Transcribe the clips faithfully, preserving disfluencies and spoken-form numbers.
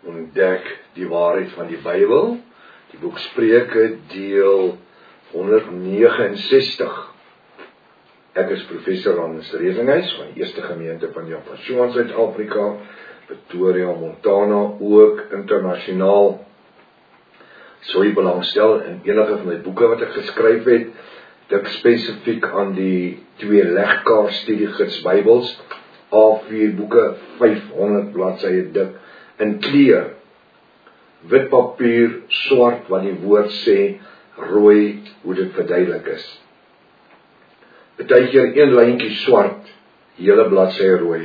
ontdek die waarheid van die Bybel, die boek Spreuke deel honderdnegenensestig. Ek is professor Hans Revenhuis van die Eerste Gemeente van Javashua in Suid-Afrika, Pretoria, Montana, ook internasionaal. So jy belangstel in enige van die boeke wat ek geskryf het, dit spesifiek aan die twee legkaart studiegids Bybels, A vier boeke, vyfhonderd bladsye dik, in kleur, wit papier, swart, wat die woord sê, rooi, hoe dit verduidelik is. Partykeer een lyntjie swart, hele bladsy rooi.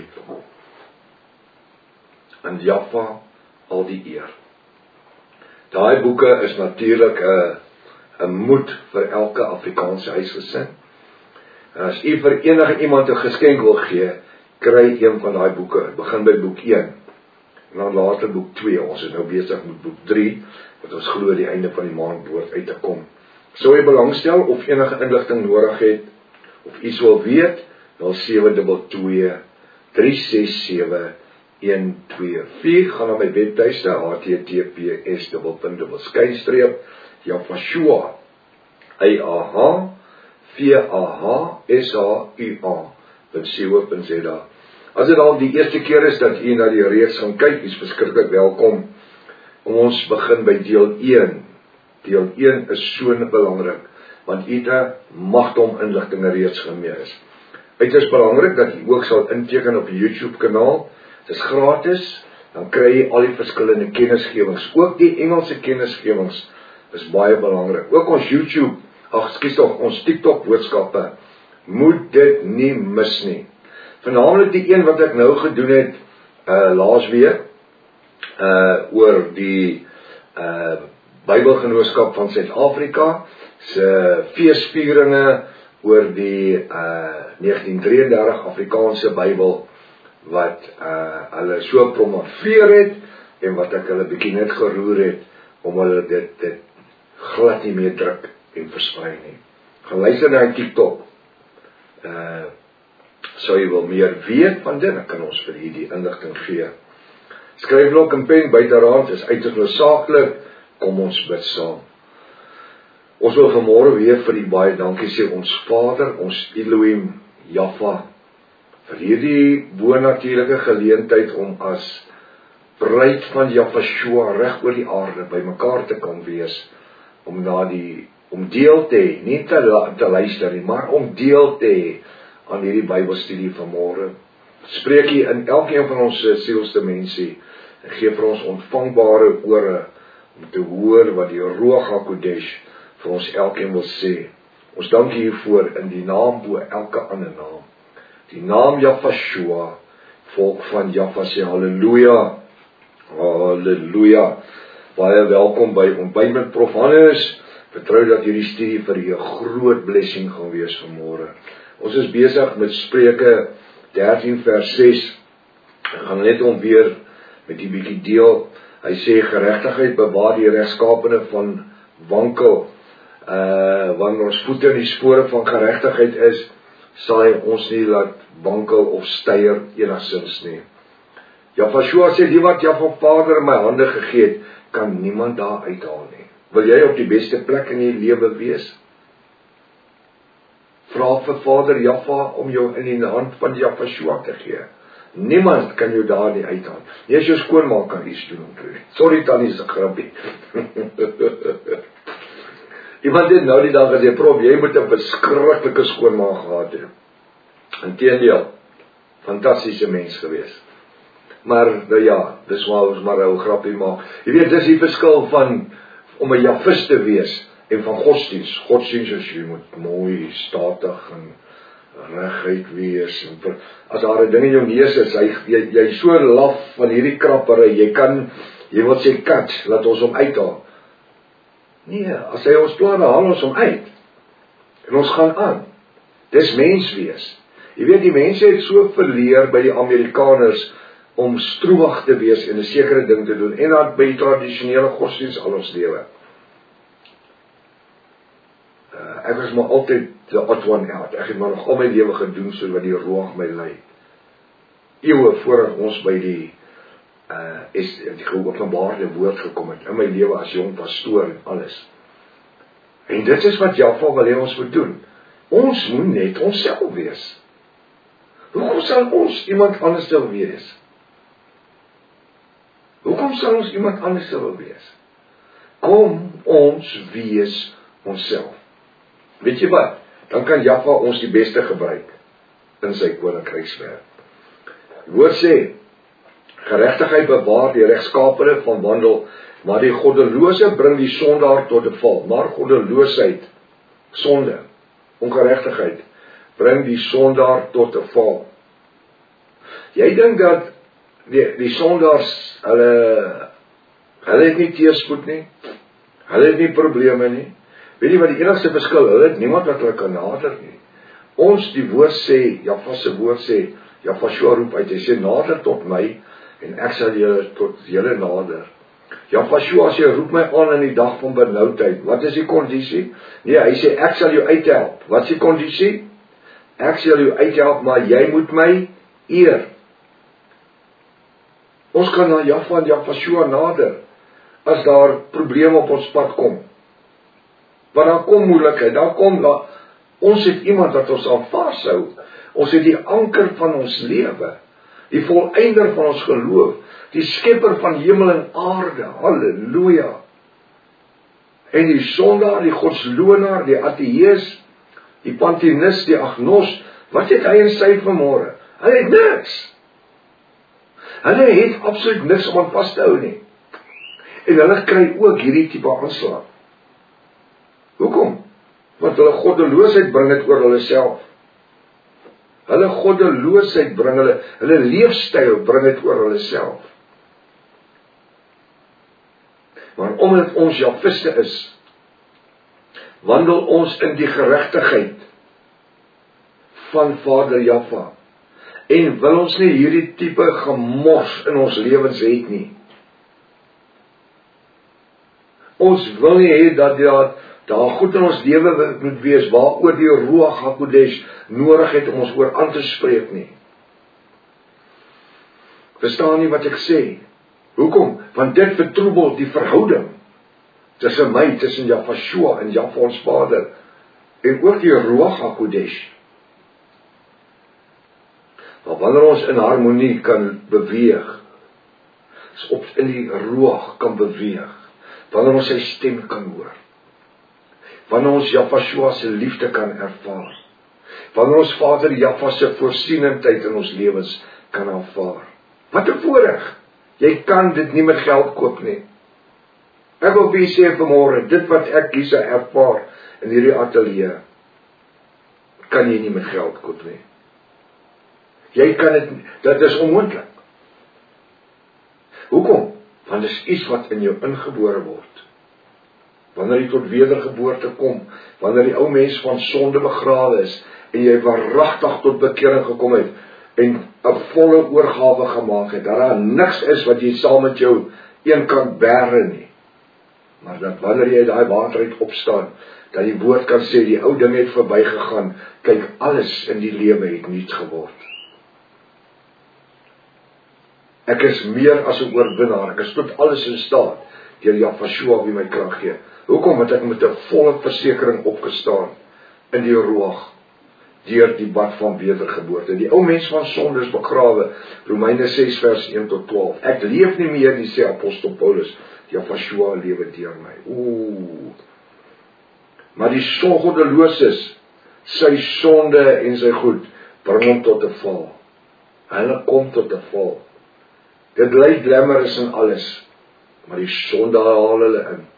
En Jaffa, al die eer. Daai boeke is natuurlik 'n 'n moed vir elke Afrikaanse huisgesin. As u vir enige iemand 'n geskenk wil gee, kry een van daai boeke. Begin by boek een. En dan later boek twee. Ons is nou besig met boek drie, wat ons glo die einde van die maand behoort uit te kom. Sou jy belangstel of enige inligting nodig het, of iets wil weet, nul sewe twee twee, drie ses sewe, een twee vier, gaan na my webtuiste, h t t p s punt dubbel skynstreep, Javashua, I A H, V A H, S A U A, .co punt z a. As dit al die eerste keer is dat u na die reeks gaan kyk, is verskriklik welkom. Ons begin by deel een. Deel een is so belangrik, want u het 'n magdom inligting reeds gemee is. Het is belangrik dat u ook sal inteken op die YouTube kanaal. Dit is gratis, dan kry jy al die verskillende kennisgewings. Ook die Engelse kennisgewings is baie belangrik. Ook ons YouTube, ag skus tog, ons TikTok boodskappe, moet dit nie mis nie. Vernaamlik die een wat ek nou gedoen het, uh, laasweek, uh, oor die uh, Bybelgenootskap van Suid-Afrika, se feesvieringe oor die uh, negentien drieëndertig Afrikaanse Bybel, wat uh, hulle so promoveer het, en wat ek hulle bietjie net geroer het, om hulle dit, dit glad nie meer druk en versprei nie. Gaan luister na die TikTok. Uh, sou jy wil meer weet van dit, dan kan ons vir u die inligting gee. Skryfblok en pen buiteraad is uiters noodsaaklik, kom ons bid saam. Ons wil vanmôre weer vir u baie dankie sê, ons Vader, ons Elohim, Jaffa, vir hierdie bonatuurlike geleentheid om as bruid van Javashua reg oor die aarde by mekaar te kan wees, om na die, om deel te hê, nie te, te luister nie, maar om deel te hê aan hierdie Bybelstudie vanmôre. Spreek U in elkeen van ons sielste mense, en gee vir ons ontvangbare ore, om te hoor wat die Ruach HaKodesh vir ons elkeen wil sê. Ons dank U hiervoor in die naam bo elke ander naam. Die naam Javashua, volk van Jaffa sê halleluja, halleluja. Baie welkom by Ontbyt met Prof Hannes. Vertrou dat hierdie studie vir u 'n groot blessing gaan wees vanmôre. Ons is besig met Spreuke dertien vers ses. Ek gaan net om weer met die bietjie deel. Hy sê geregtigheid bewaar die regskapene van wankel. Uh, wanneer ons voete in die spore van geregtigheid is, sal hy ons nie laat wankel of steier enigstens nie. Javashua sê, die wat Jaffa Vader in my hande gegee het, kan niemand daar uithaal nie. Wil jy op die beste plek in die lewe wees? Vra vir Vader Jaffa om jou in die hand van Javashua te gee. Niemand kan jou daar nie uithaal. Jy is jou skoonmaak kan iets doen. Sorry Tannie se grappie. Iemand het nou die dag gesê, Prof, jy moet 'n beskrikkelike skoonmaak gehad het. Inteendeel, fantastiese mens gewees. Maar, nou ja, dis waar ons maar 'n grappie maak. Jy weet, dis die verskil van, om 'n Javist te wees, en van godsdienst. Godsdienst is, jy moet mooi, statig, en reguit wees, en vir, as daar 'n ding in jou neus is, jy, jy, jy so laf van hierdie krapperry, jy kan, jy wil sê kat, laat ons hom uithaal. Nee, as hy ons plan, haal ons hom uit. En ons gaan aan. Dis mens wees. Jy weet, die mense het so verleer by die Amerikaners om stroewag te wees en 'n sekere ding te doen, en dan by die tradisionele godsdienst al ons lewe. Uh, ek was maar altyd the odd one out. Ek het maar nog al my lewe gedoen so wat die Ruach my lei. Eeue voordat ons by die uh, is die geopenbaarde woord gekom het, in my lewe as jong pastoor en alles. En dit is wat Jaffa wil hê ons moet doen. Ons moet net onsself wees. Hoekom sal ons iemand anders wil wees? Hoekom sal ons iemand anders wil wees? Kom ons wees onsself. Weet jy wat? Dan kan Jaffa ons die beste gebruik in sy koninkrykswerk. Die woord sê, geregtigheid bewaar die regskapene van wandel, maar die goddelose bring die sondaar tot 'n val. Maar goddeloosheid, sonde, ongeregtigheid, bring die sondaar tot 'n val. Jy dink dat die, die sondaars, hulle, hulle het nie teëspoed nie, hulle het nie probleme nie. Weet jy wat die enigste verskil, hulle het niemand wat hulle kan nader nie. Ons, die woord sê, Jaffa se woord sê, Jaffa roep uit, hy sê, nader tot my, en ek sal julle tot julle nader. Jaffa as jy roep my aan in die dag van benoudheid, wat is die kondisie? Nee, hy sê, ek sal jou uithelp. Wat is die kondisie? Ek sal jou uithelp, maar jy moet my eer. Ons kan na Jaffa en Jaffa nader, as daar probleme op ons pad kom. Want dan kom moeilikheid, dan kom daar, ons het iemand wat ons aan vashou. Ons het die anker van ons lewe, die volëinder van ons geloof, die skepper van hemel en aarde, halleluja. En die sondaar, die godslonaar, die ateïs, die panteïs, die agnos, wat het hy en sy vanmôre? Hulle het niks. Hulle het absoluut niks om aan vas te hou nie. En hulle kry ook hierdie tipe aanslag. Hoekom? Want hulle goddeloosheid bring dit oor hulle self. Hulle goddeloosheid bring hulle, hulle leefstyl bring dit oor hulle self. Maar omdat ons Jafiste is, wandel ons in die geregtigheid van Vader Jaffa. En wil ons nie hierdie tipe gemors in ons lewens het nie. Ons wil nie hê dat daar, daar goed in ons lewe moet wees, waaroor die Ruach HaKodesh nodig het om ons oor aan te spreek nie. Verstaan nie wat ek sê? Hoekom? Want dit vertroebel die verhouding tussen my, tussen Jaffa en Jaffa ons Vader, en ook die Ruach HaKodesh. Maar wanneer ons in harmonie kan beweeg, is op in die Ruach kan beweeg, wanneer ons sy stem kan hoor, wanneer ons Jaffa se liefde kan ervaar, wanneer ons Vader Jaffa se voorsienendheid in ons lewens kan ervaar. Wat 'n voorreg! Jy kan dit nie met geld koop nie. Ek wil vir julle sê vanmôre, dit wat ek kies ervaar in hierdie ateljee, kan jy nie met geld koop nie. Jy kan dit, dit is onmoontlik. Hoekom? Want dit is iets wat in jou ingebore word. Wanneer jy tot wedergeboorte kom, wanneer die ou mens van sonde begrawe is, en jy waaragtig tot bekering gekom het, en 'n volle oorgawe gemaak het, dat daar niks is wat jy saam met jou een kan bære nie. Maar dat wanneer jy daai water uit opstaan, dat die woord kan sê, die ou ding het verbygegaan, kyk, alles in die lewe het nuut geword. Ek is meer as 'n oorwinnaar, ek is tot alles in staat, deur Jaffa wie my krag gee. Hoekom? Want ek met 'n volle versekering opgestaan, in die Ruach, deur die bad van wedergeboorte. Die ou mens van sonde is begrawe, Romeine ses vers een tot twaalf. Ek leef nie meer nie, sê apostel Paulus, Jaffa lewe deur my. Ooh. Maar die goddeloses, sy sonde en sy goed, bring hom tot 'n val. Hulle kom tot 'n val. Dit lyk glamorous en alles, maar die sonde haal hulle in.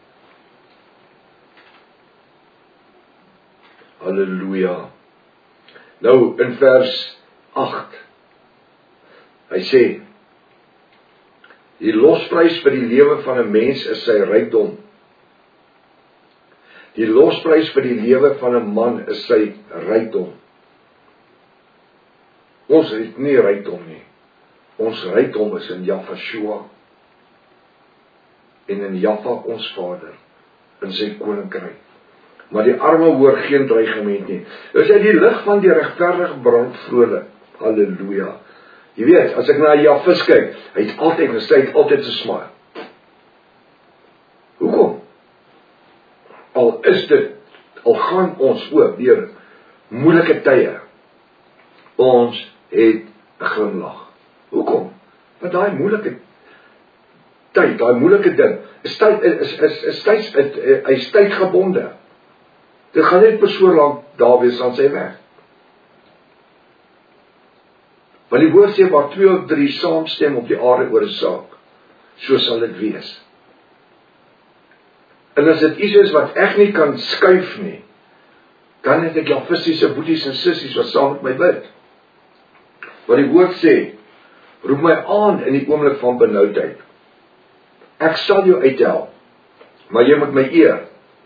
Halleluja. Nou, in vers agt, hy sê, die losprys vir die lewe van 'n mens is sy rykdom. Die losprys vir die lewe van 'n man is sy rykdom. Ons het nie rykdom nie. Ons rykdom is in Jaffa en in Jaffa ons Vader, in sy koninkryk. Maar die arme hoor geen dreigement nie. Dis uit die lig van die regverdige brand vrolik. Halleluja. Jy weet, as ek na 'n Javis kyk, hy het altyd gesê, hy het altyd 'n smile. Hoekom? Al is dit, al gaan ons ook deur moeilike tye, ons het 'n glimlag. Hoekom? Want daai moeilike tyd, daai moeilike ding, is tyd is is is tyd is hy's tydgebonde. Dit gaan net per so lank daar wees aan sy weg. Want die woord sê waar twee of drie saamstem op die aarde oor 'n saak, so sal dit wees. En as dit iets is wat ek nie kan skuif nie, dan het ek jou fisiese boeties en sissies wat saam met my bid. Wat die woord sê, roep my aan in die oomblik van benoudheid. Ek sal jou uithelp, maar jy moet my eer.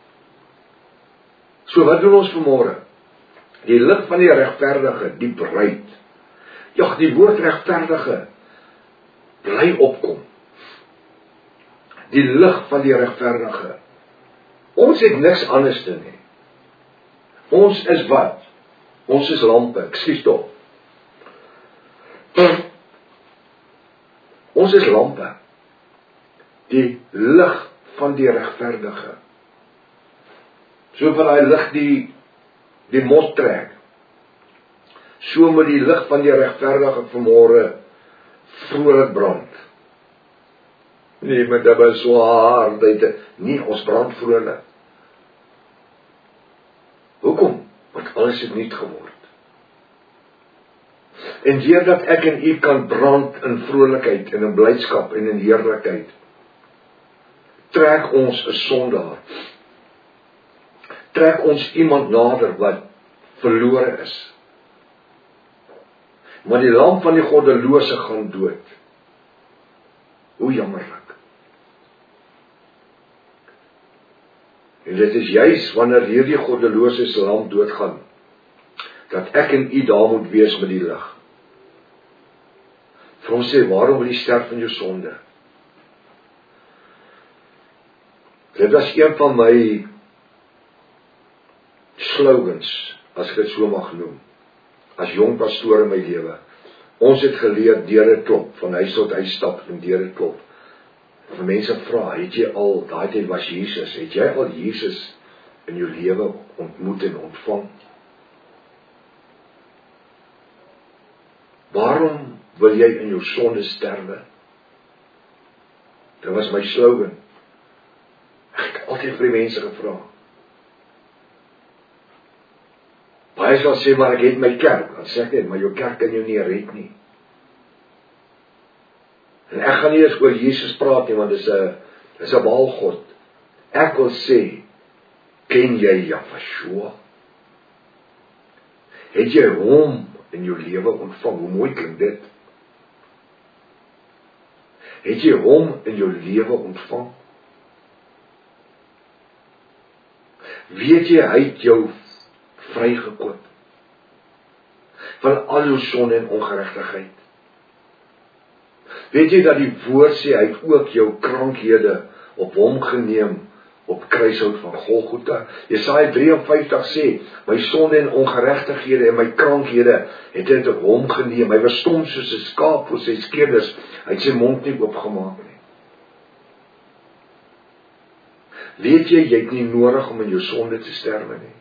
So wat doen ons vanmôre? Die lig van die regverdige, die bruid. Ja, die woord regverdige bly opkom. Die lig van die regverdige. Ons het niks anders te nie. Ons is wat? Ons is lampe, ekskuus tog. Ons is lampe. Die lig van die regverdige. So van daai lig die die mos trek. So moet die lig van die regverdige vanmôre vrolik brand. Nee, met dit is so hard, dit nie ons brand vrolik. Hoekom? Want alles het nuut geword. En deurdat ek en u kan brand in vrolikheid en in blydskap en in heerlikheid, trek ons 'n sondaar. Trek ons iemand nader wat verlore is. Maar die lamp van die goddelose gaan dood. Hoe jammerlik. En dit is juis wanneer hierdie goddelose se lamp doodgaan, dat ek en u daar moet wees met die lig. Vir ons sê, waarom wil jy sterf in jou sonde? Dit was een van my slogans, as ek dit so mag noem, as jong pastoor in my lewe. Ons het geleer deur 'n klop, van huis tot huis stap en deur 'n klop. En mense vra, het jy al, daai tyd was Jesus, het jy al Jesus in jou lewe ontmoet en ontvang? Waarom wil jy in jou sonde sterwe? Dit was my slogan. Ek het altyd vir die mense gevra. Baie sal sê, maar ek het my kerk. Dan sê ek net, maar jou kerk kan jou nie red nie. En ek gaan nie eens oor Jesus praat nie, want dit is 'n is 'n baalgod. Ek wil sê, ken jy Yahshua? Het jy hom in jou lewe ontvang? Hoe mooi klink dit? Het jy hom in jou lewe ontvang? Weet jy, hy het jou vrygekoop van al jou sonde en ongeregtigheid. Weet jy dat die woord sê, hy het ook jou krankhede op hom geneem, op kruishout van Golgotha. Jesaja drie en vyftig sê, my sonde en ongeregtighede en my krankhede het hy op hom geneem. Hy was stom soos 'n skaap voor sy skeerders, hy het sy mond nie oopgemaak nie. Weet jy, jy het nie nodig om in jou sonde te sterwe nie.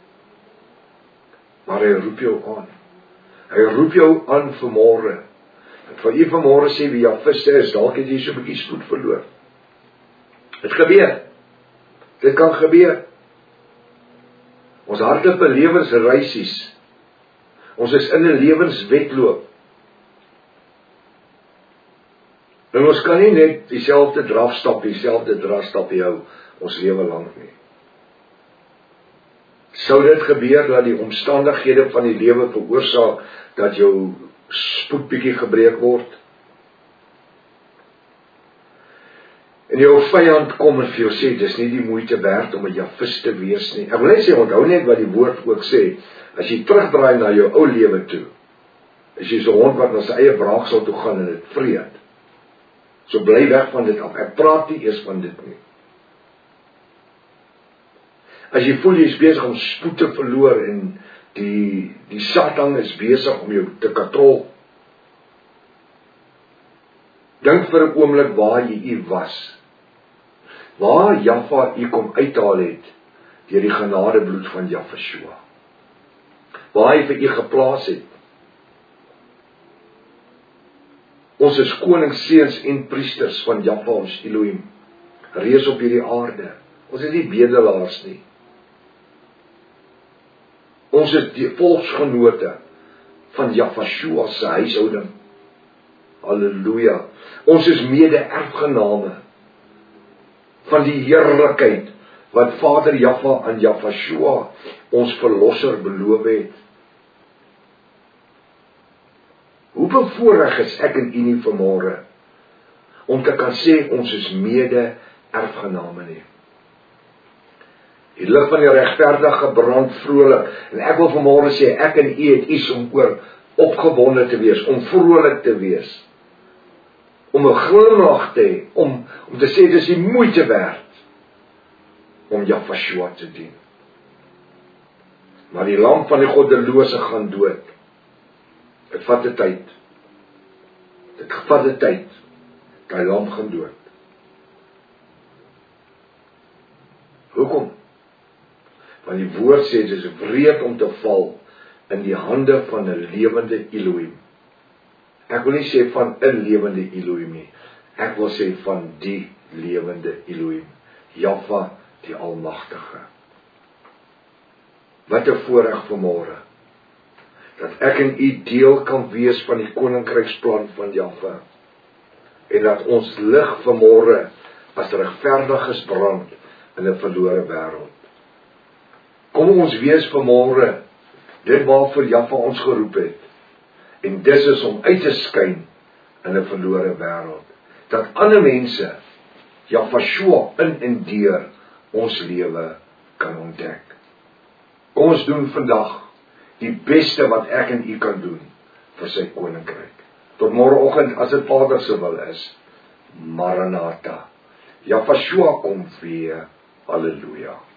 Maar hy roep jou aan. Hy roep jou aan vanmôre. En van jy vanmôre sê wie jou visse is, dalk het jy so 'n bietjie spoed verloor. Dit gebeur. Dit kan gebeur. Ons harte belewers reisies. Ons is in 'n lewenswedloop. En ons kan nie net dieselfde draf stap, dieselfde draf stap hou ons lewe lank nie. Sou dit gebeur dat die omstandighede van die lewe veroorsaak dat jou spoed bietjie gebreek word? En jou vyand kom en vir jou sê, dis nie die moeite werd om 'n Javis te wees nie. Ek wil net sê, onthou net wat die woord ook sê, as jy terugdraai na jou ou lewe toe, is jy so 'n hond wat na sy eie braaksel toe gaan en dit vreet. So bly weg van dit af. Ek praat nie eers van dit nie. As jy voel jy is besig om spoed te verloor en die, die Satan is besig om jou te katrol, Dink vir 'n oomblik waar jy u was. Waar Jaffa u kom uithaal het deur die genadebloed van Jafashua. Waar hy vir u geplaas het. Ons is koningsseuns en priesters van Jaffa ons Elohim, reeds op hierdie aarde. Ons is nie bedelaars nie. Ons is die volksgenote van Jafashua se huishouding. Halleluja. Ons is mede-erfgename van die heerlikheid wat Vader Jaffa aan Jafashua, ons verlosser, beloof het. Hoe bevoorreg is ek en u nie vanmôre om te kan sê ons is mede-erfgename nie. Die lig van die regverdige brand vrolik, en ek wil vanmôre sê ek en u het iets om oor opgewonde te wees, om vrolik te wees, om 'n glimlag te hê, om om te sê dis die moeite werd om Jafashua te dien. Maar die lam van die goddelose gaan dood. Dit vat 'n tyd. Dit vat 'n tyd. Die lam gaan dood. Hoekom? Want die woord sê dit is wreed om te val in die hande van 'n lewende Elohim. Ek wil nie sê van 'n lewende Elohim nie. Ek wil sê van die lewende Elohim. Jaffa die Almagtige. Wat 'n voorreg vanmôre dat ek en u deel kan wees van die koninkryksplan van Jaffa, en dat ons lig vanmôre as regverdiges brand in 'n verlore wêreld. Kom ons wees vanmôre dit waarvoor Jaffa ons geroep het, en dis is om uit te skyn in 'n verlore wêreld, dat ander mense Jafashua in en deur ons lewe kan ontdek. Kom ons doen vandag die beste wat ek en u kan doen vir sy koninkryk. Tot môreoggend as dit Vader se wil is. Maranatha. Jafashua kom weer. Halleluja.